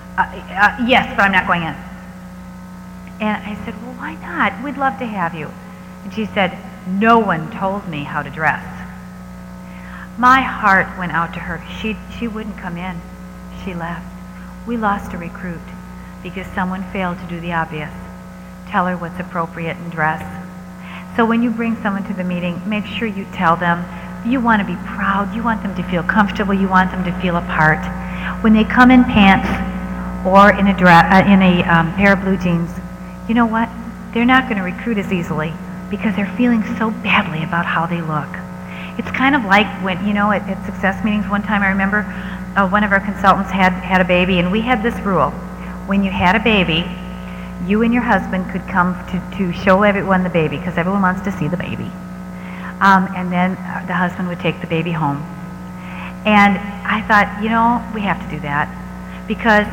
yes, but I'm not going in. And I said, well, why not? We'd love to have you. And she said, no one told me how to dress. My heart went out to her. She wouldn't come in. She left. We lost a recruit because someone failed to do the obvious. Tell her what's appropriate in dress. So when you bring someone to the meeting, make sure you tell them you want to be proud. You want them to feel comfortable. You want them to feel a part. When they come in pants or in a pair of blue jeans, you know what? They're not going to recruit as easily because they're feeling so badly about how they look. It's kind of like when, at success meetings one time, I remember one of our consultants had a baby, and we had this rule. When you had a baby, you and your husband could come to show everyone the baby, because everyone wants to see the baby. And then the husband would take the baby home. And I thought, we have to do that, because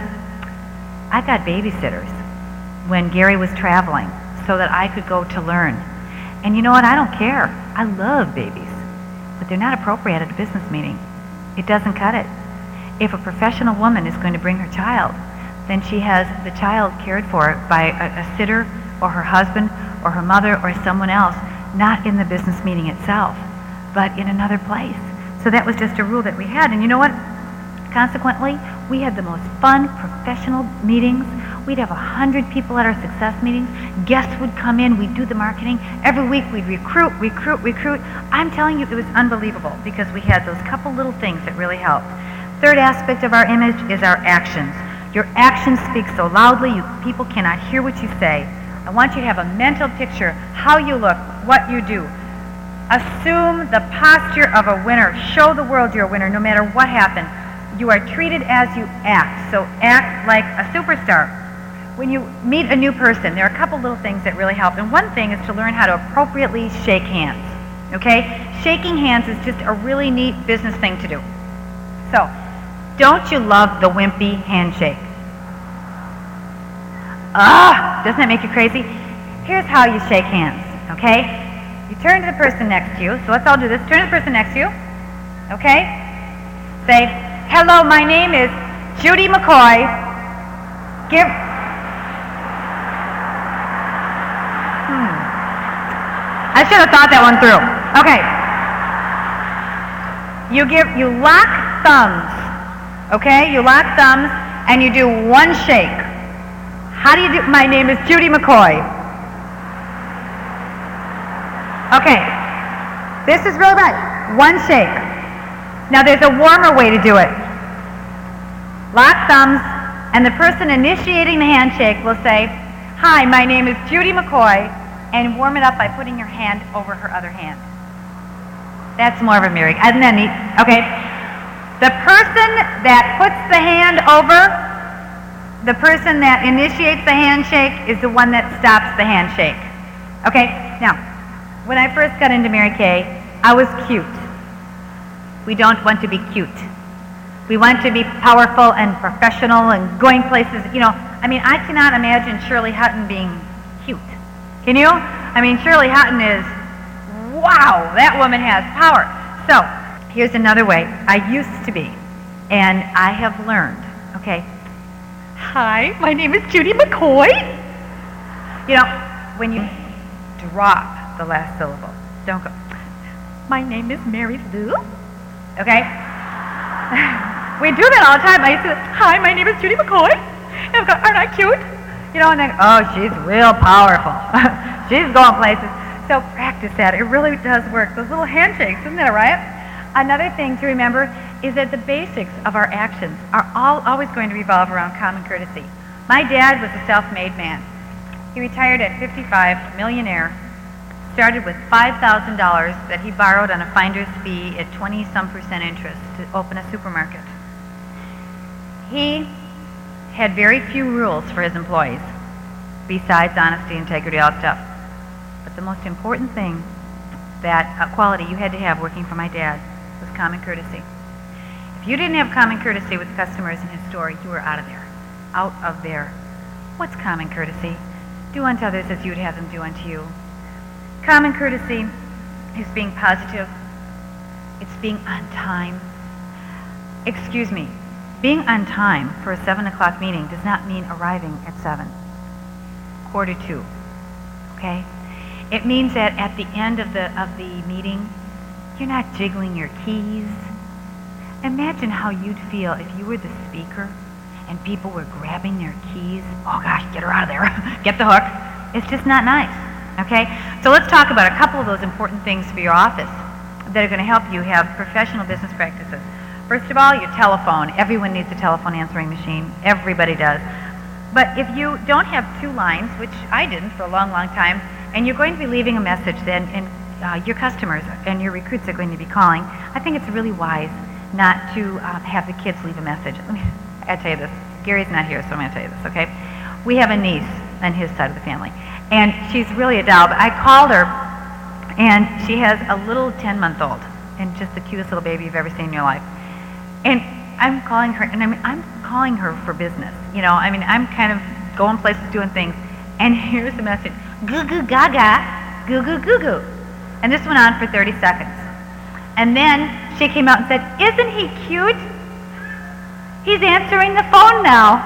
I got babysitters when Gary was traveling so that I could go to learn. And you know what? I don't care. I love babies. But they're not appropriate at a business meeting. It doesn't cut it. If a professional woman is going to bring her child, then she has the child cared for by a sitter or her husband or her mother or someone else, not in the business meeting itself, but in another place. So that was just a rule that we had. And you know what? Consequently, we had the most fun professional meetings. We'd have 100 people at our success meetings. Guests would come in. We'd do the marketing. Every week we'd recruit. I'm telling you, it was unbelievable because we had those couple little things that really helped. Third aspect of our image is our actions. Your actions speak so loudly, people cannot hear what you say. I want you to have a mental picture, how you look, what you do. Assume the posture of a winner. Show the world you're a winner no matter what happened. You are treated as you act, so act like a superstar. When you meet a new person, there are a couple little things that really help. And one thing is to learn how to appropriately shake hands, okay? Shaking hands is just a really neat business thing to do. So, don't you love the wimpy handshake? Doesn't that make you crazy? Here's how you shake hands, okay? You turn to the person next to you. So let's all do this. Turn to the person next to you, okay? Say, hello, my name is Judy McCoy. I should have thought that one through. Okay. You lock thumbs. Okay? You lock thumbs and you do one shake. How do you do? My name is Judy McCoy. Okay. This is really right. One shake. Now there's a warmer way to do it. Lock thumbs, and the person initiating the handshake will say, "Hi, my name is Judy McCoy," and warm it up by putting your hand over her other hand. That's more of a mirror. Isn't that neat? Okay. The person that puts the hand over, the person that initiates the handshake is the one that stops the handshake. Okay? Now, when I first got into Mary Kay, I was cute. We don't want to be cute. We want to be powerful and professional and going places. You know, I mean, I cannot imagine Shirley Hutton being cute. Can you? I mean, Shirley Hutton is, wow, that woman has power. So, here's another way. I used to be, and I have learned, okay? Hi, my name is Judy McCoy. You know, when you drop the last syllable, don't go, my name is Mary Lou. Okay? We do that all the time. I used to, hi, my name is Judy McCoy. And I've got, aren't I cute? You know, and then, oh, she's real powerful. She's going places. So practice that. It really does work. Those little handshakes, isn't that right? Another thing to remember is that the basics of our actions are always going to revolve around common courtesy. My dad was a self-made man. He retired at 55, millionaire. Started with $5,000 that he borrowed on a finder's fee at 20-some% interest to open a supermarket. He had very few rules for his employees, besides honesty, integrity, all that stuff. But the most important thing, that quality you had to have working for my dad, was common courtesy. If you didn't have common courtesy with customers in his store, you were out of there. Out of there. What's common courtesy? Do unto others as you would have them do unto you. Common courtesy is being positive. It's being on time. Excuse me, being on time for a 7 o'clock meeting does not mean arriving at 7. 1:45, okay? It means that at the end of the meeting, you're not jiggling your keys. Imagine how you'd feel if you were the speaker and people were grabbing their keys. Oh gosh, get her out of there. Get the hook. It's just not nice. Okay, so let's talk about a couple of those important things for your office that are going to help you have professional business practices. First of all, your telephone. Everyone needs a telephone answering machine. Everybody does. But if you don't have 2 lines, which I didn't for a long, long time, and you're going to be leaving a message then, and your customers and your recruits are going to be calling, I think it's really wise not to have the kids leave a message. I'll tell you this. Gary's not here, so I'm going to tell you this, okay? We have a niece on his side of the family. And she's really a doll, but I called her, and she has a little 10-month-old, and just the cutest little baby you've ever seen in your life. And I'm calling her, and I'm calling her for business. You know, I mean, I'm kind of going places, doing things, and here's the message: goo goo gaga, goo goo goo goo. And this went on for 30 seconds. And then she came out and said, "Isn't he cute? He's answering the phone now."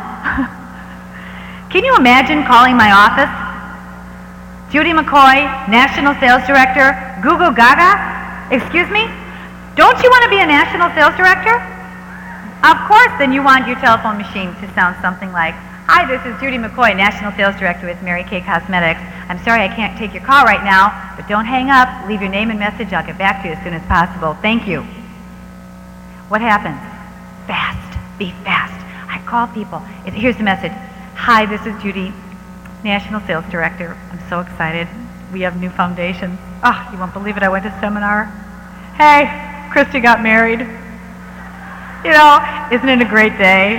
Can you imagine calling my office? Judy McCoy, National Sales Director, Goo Goo Gaga? Excuse me? Don't you want to be a National Sales Director? Of course, then you want your telephone machine to sound something like, "Hi, this is Judy McCoy, National Sales Director with Mary Kay Cosmetics. I'm sorry I can't take your call right now, but don't hang up. Leave your name and message. I'll get back to you as soon as possible. Thank you." What happens? Fast. Be fast. I call people. Here's the message. "Hi, this is Judy, National Sales Director. I'm so excited. We have new foundations. Oh, you won't believe it. I went to a seminar. Hey, Christy got married. You know, isn't it a great day?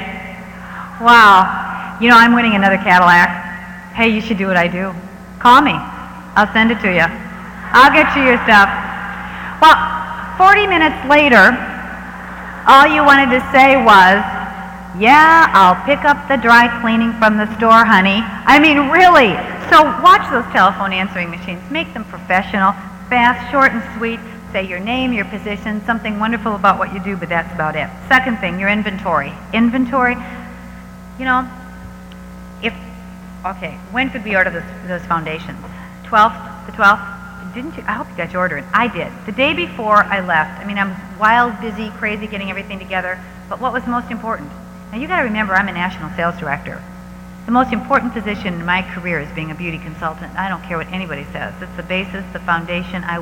Wow. You know, I'm winning another Cadillac. Hey, you should do what I do. Call me. I'll send it to you. I'll get you your stuff." Well, 40 minutes later, all you wanted to say was, "Yeah, I'll pick up the dry cleaning from the store, honey." I mean, really. So watch those telephone answering machines. Make them professional, fast, short and sweet. Say your name, your position, something wonderful about what you do, but that's about it. Second thing, your inventory. Inventory, you know, when could we order those foundations? 12th, the 12th? didn't you? I hope you got your order in. I did. The day before I left, I mean, I'm wild, busy, crazy, getting everything together. But what was most important? Now, you got to remember, I'm a national sales director. The most important position in my career is being a beauty consultant. I don't care what anybody says. It's the basis, the foundation. I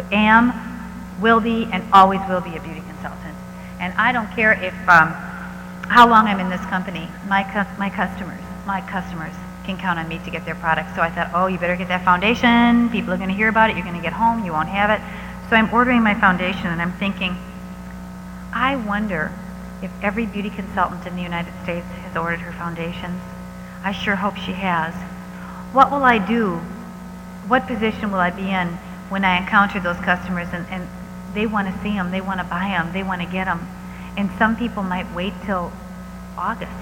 will be, and always will be a beauty consultant. And I don't care if how long I'm in this company. My customers can count on me to get their products. So I thought, oh, you better get that foundation. People are going to hear about it. You're going to get home. You won't have it. So I'm ordering my foundation, and I'm thinking, I wonder if every beauty consultant in the United States has ordered her foundations. I sure hope she has. What will I do? What position will I be in when I encounter those customers and they want to see them, they want to buy them, they want to get them? And some people might wait till August.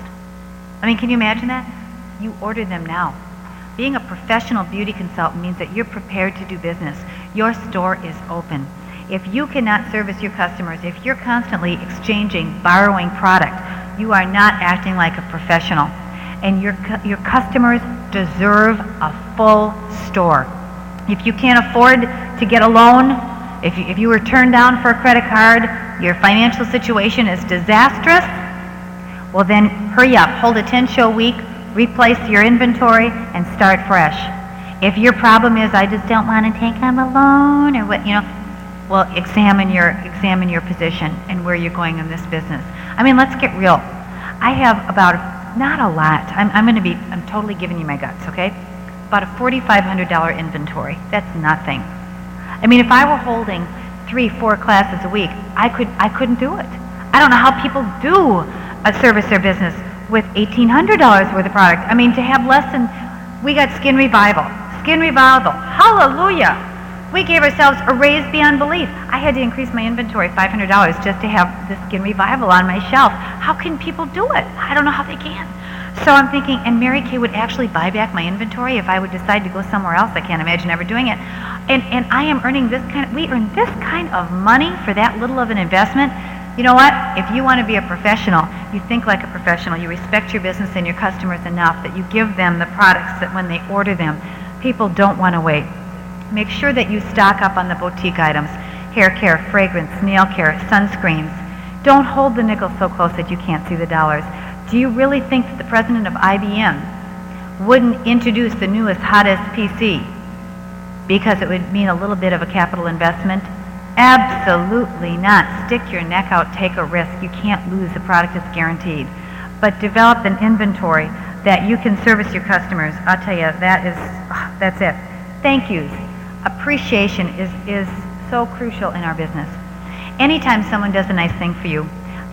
I mean, can you imagine that? You order them now. Being a professional beauty consultant means that you're prepared to do business. Your store is open. If you cannot service your customers, if you're constantly exchanging, borrowing product, you are not acting like a professional. And your customers deserve a full store. If you can't afford to get a loan, if you were turned down for a credit card, your financial situation is disastrous, well then hurry up, hold a 10-show week, replace your inventory, and start fresh. If your problem is, I just don't want to take on a loan, or what, well, examine your position and where you're going in this business. I mean, let's get real. I have not a lot. I'm totally giving you my guts, okay? About a $4,500 inventory. That's nothing. I mean, if I were holding 3-4 classes a week, I couldn't do it. I don't know how people do service their business with $1,800 worth of product. I mean, to have less than, we got Skin Revival. Skin Revival, hallelujah. We gave ourselves a raise beyond belief. I had to increase my inventory $500 just to have the Skin Revival on my shelf. How can people do it? I don't know how they can. So I'm thinking, and Mary Kay would actually buy back my inventory if I would decide to go somewhere else. I can't imagine ever doing it. And I am earning we earn this kind of money for that little of an investment. You know what? If you want to be a professional, you think like a professional, you respect your business and your customers enough that you give them the products that when they order them, people don't want to wait. Make sure that you stock up on the boutique items, hair care, fragrance, nail care, sunscreens. Don't hold the nickels so close that you can't see the dollars. Do you really think that the president of IBM wouldn't introduce the newest, hottest PC because it would mean a little bit of a capital investment? Absolutely not. Stick your neck out, take a risk. You can't lose. The product is guaranteed. But develop an inventory that you can service your customers. I'll tell you, that's it. Thank yous. Appreciation is so crucial in our business. Anytime someone does a nice thing for you,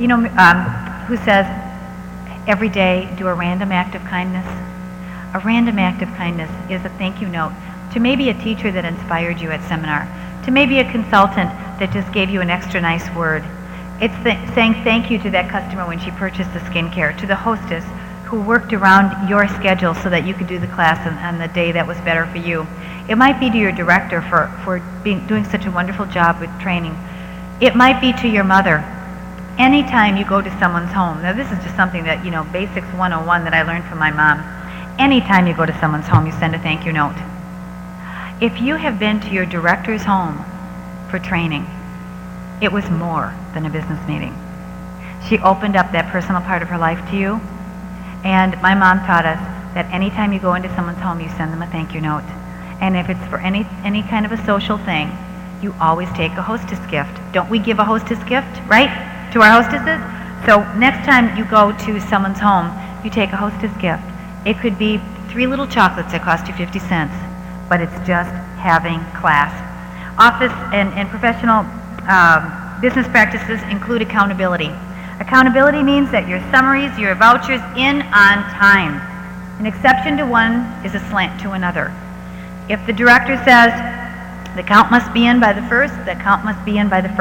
who says, every day do a random act of kindness? A random act of kindness is a thank you note to maybe a teacher that inspired you at seminar, to maybe a consultant that just gave you an extra nice word. It's saying thank you to that customer when she purchased the skincare, to the hostess who worked around your schedule so that you could do the class on the day that was better for you. It might be to your director for doing such a wonderful job with training. It might be to your mother. Anytime you go to someone's home, now this is just something that, Basics 101 that I learned from my mom. Anytime you go to someone's home, you send a thank you note. If you have been to your director's home for training, it was more than a business meeting. She opened up that personal part of her life to you, and my mom taught us that anytime you go into someone's home, you send them a thank you note. And if it's for any kind of a social thing, you always take a hostess gift. Don't we give a hostess gift, right, to our hostesses? So next time you go to someone's home, you take a hostess gift. It could be 3 little chocolates that cost you 50 cents, but it's just having class. Office and professional business practices include accountability. Accountability means that your summaries, your vouchers in on time. An exception to one is a slant to another. If the director says the count must be in by the 1st, the count must be in by the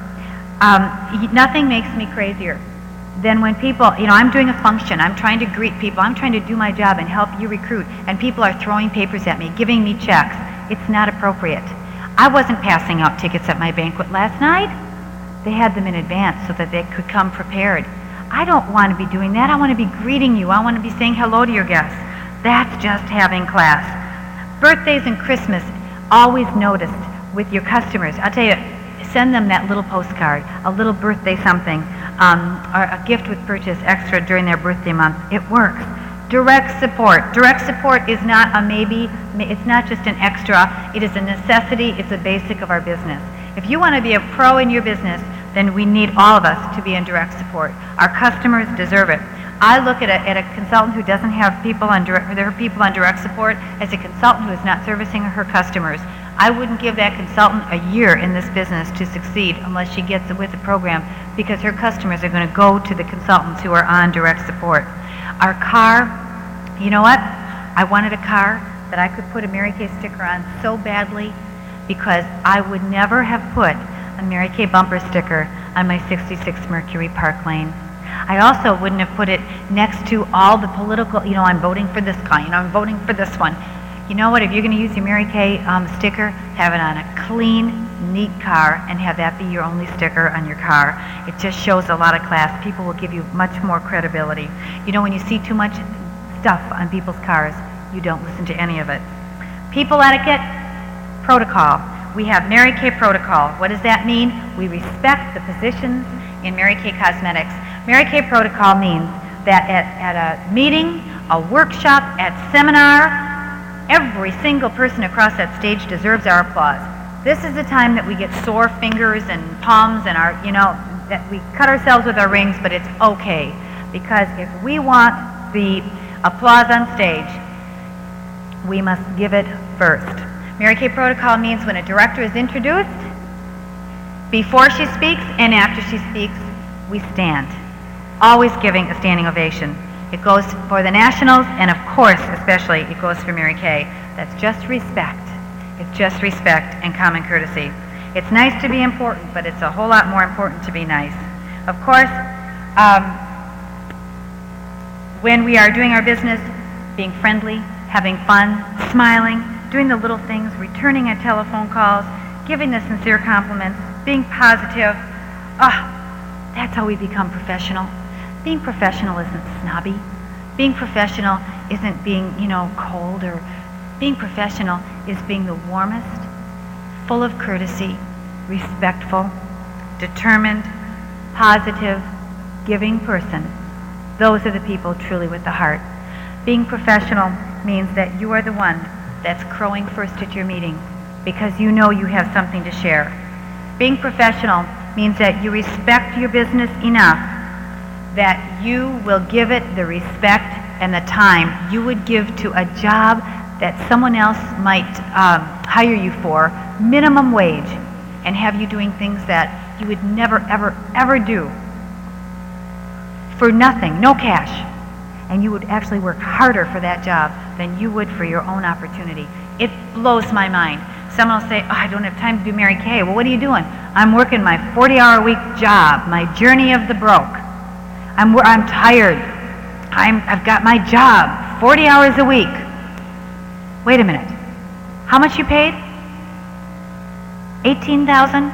1st. Nothing makes me crazier than when people, I'm doing a function, I'm trying to greet people, I'm trying to do my job and help you recruit, and people are throwing papers at me, giving me checks. It's not appropriate. I wasn't passing out tickets at my banquet last night. They had them in advance so that they could come prepared. I don't want to be doing that. I want to be greeting you. I want to be saying hello to your guests. That's just having class. Birthdays and Christmas always noticed with your customers, I'll tell you, send them that little postcard, a little birthday something, or a gift with purchase extra during their birthday month. It works. Direct support. Direct support is not a maybe, it's not just an extra, it is a necessity, it's a basic of our business. If you want to be a pro in your business, then we need all of us to be in direct support. Our customers deserve it. I look at a consultant who doesn't have people on direct support as a consultant who is not servicing her customers. I wouldn't give that consultant a year in this business to succeed unless she gets with the program, because her customers are going to go to the consultants who are on direct support. Our car, you know what? I wanted a car that I could put a Mary Kay sticker on so badly, because I would never have put a Mary Kay bumper sticker on my 66 Mercury Park Lane. I also wouldn't have put it next to all the political, I'm voting for this guy, I'm voting for this one. You know what, if you're going to use your Mary Kay sticker, have it on a clean, neat car, and have that be your only sticker on your car. It just shows a lot of class. People will give you much more credibility. When you see too much stuff on people's cars, you don't listen to any of it. People etiquette, protocol. We have Mary Kay protocol. What does that mean? We respect the positions in Mary Kay Cosmetics. Mary Kay protocol means that at a meeting, a workshop, at seminar, every single person across that stage deserves our applause. This is the time that we get sore fingers and palms and that we cut ourselves with our rings, but it's okay. Because if we want the applause on stage, we must give it first. Mary Kay protocol means when a director is introduced, before she speaks and after she speaks, we stand. Always giving a standing ovation. It goes for the nationals, and of course, especially, it goes for Mary Kay. That's just respect. It's just respect and common courtesy. It's nice to be important, but it's a whole lot more important to be nice. Of course, when we are doing our business, being friendly, having fun, smiling, doing the little things, returning our telephone calls, giving the sincere compliments, being positive, that's how we become professional. Being professional isn't snobby. Being professional isn't being, cold, or being professional is being the warmest, full of courtesy, respectful, determined, positive, giving person. Those are the people truly with the heart. Being professional means that you are the one that's crowing first at your meeting because you know you have something to share. Being professional means that you respect your business enough that you will give it the respect and the time you would give to a job that someone else might hire you for, minimum wage, and have you doing things that you would never, ever, ever do for nothing, no cash. And you would actually work harder for that job than you would for your own opportunity. It blows my mind. Someone will say, I don't have time to do Mary Kay. Well, what are you doing? I'm working my 40-hour-a-week job, my journey of the broke. I'm tired. I've got my job, 40 hours a week. Wait a minute. How much you paid? $18,000?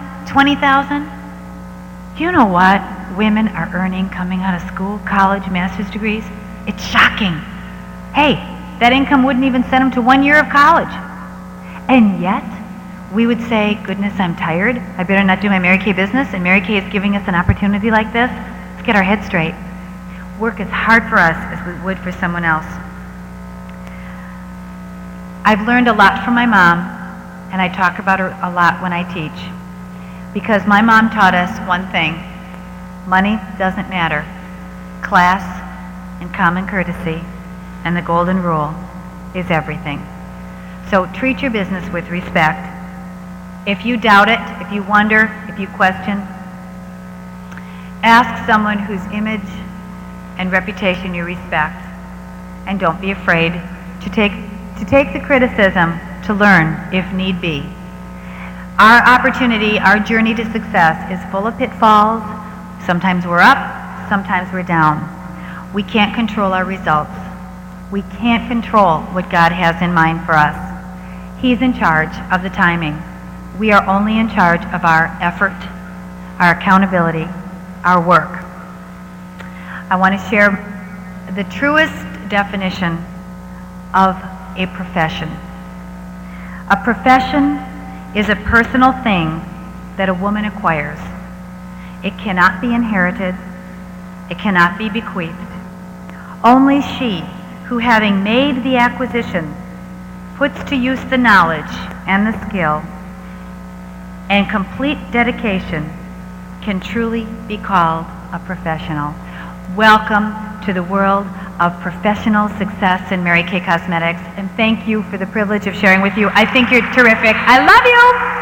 $20,000? Do you know what women are earning coming out of school, college, master's degrees? It's shocking. Hey, that income wouldn't even send them to 1 year of college. And yet, we would say, goodness, I'm tired. I better not do my Mary Kay business, and Mary Kay is giving us an opportunity like this. Let's get our head straight. Work as hard for us as we would for someone else. I've learned a lot from my mom, and I talk about her a lot when I teach, because my mom taught us one thing: money doesn't matter. Class and common courtesy and the golden rule is everything. So treat your business with respect. If you doubt it, if you wonder, if you question, ask someone whose image and reputation you respect, and don't be afraid to take the criticism to learn if need be. Our opportunity, our journey to success is full of pitfalls. Sometimes we're up, sometimes we're down. We can't control our results. We can't control what God has in mind for us. He's in charge of the timing. We are only in charge of our effort, our accountability, our work. I want to share the truest definition of a profession. A profession is a personal thing that a woman acquires. It cannot be inherited. It cannot be bequeathed. Only she who, having made the acquisition, puts to use the knowledge and the skill and complete dedication can truly be called a professional. Welcome to the world of professional success in Mary Kay Cosmetics, and thank you for the privilege of sharing with you. I think you're terrific. I love you.